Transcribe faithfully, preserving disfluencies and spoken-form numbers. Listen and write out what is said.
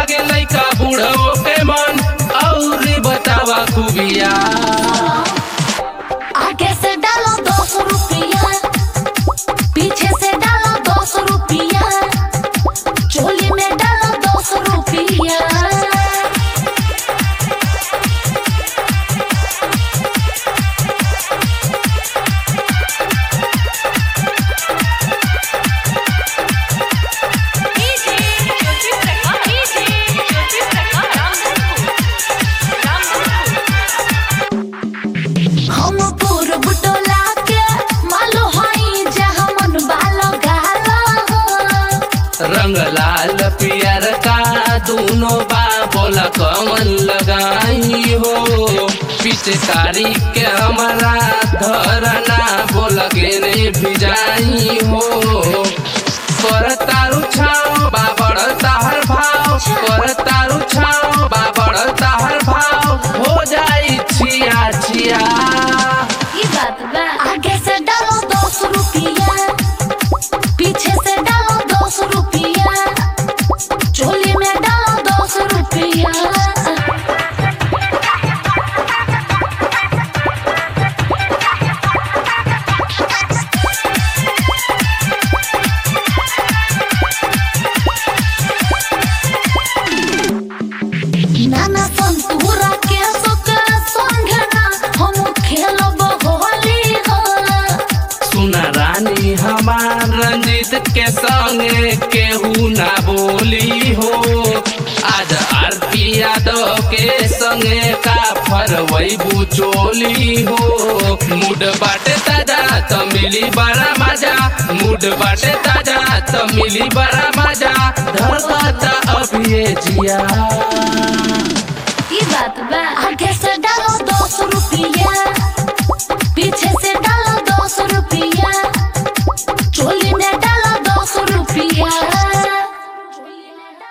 लागे लइका बूढ़ो के मन और बतावा खूबिया। आगे से डालो दो सौ रुपया, पीछे से डालो दो सौ रुपया, चोली में डालो दो सौ रुपया। हम पूर्व टोला के मालो हई जहाँ मन बालो गालो हो। रंग लाल पियर का दोनों बा बोला कमन लगाई हो। पिचकारी के हमारा धरना बोला के नहीं भिजाई हो। कर तारू छाओ बाबड़ ताहर भाव, कर तारू छाओ बाबड़ ताहर भाव, हो जाई छिया छिया। ये बात बा। आगे से डालो दो सौ रुपया, पीछे से डालो दो सौ रुपया, चोली में डालो दो सौ रुपया। नाना संतूरा के सुख संगना हम खेलब होली हो। सुना रानी हमार रंजित के संगे केहू ना बोली हो। आज आरती यादव के संगे का फरवई बुचोली हो। मूड बाटे ताजा तो मिली बड़ा मजा, मूड बाटे ताजा तो मिली बड़ा मजा, धरता अभी ये जिया। ये बात बा। आगे से डालो दो सौ रुपया,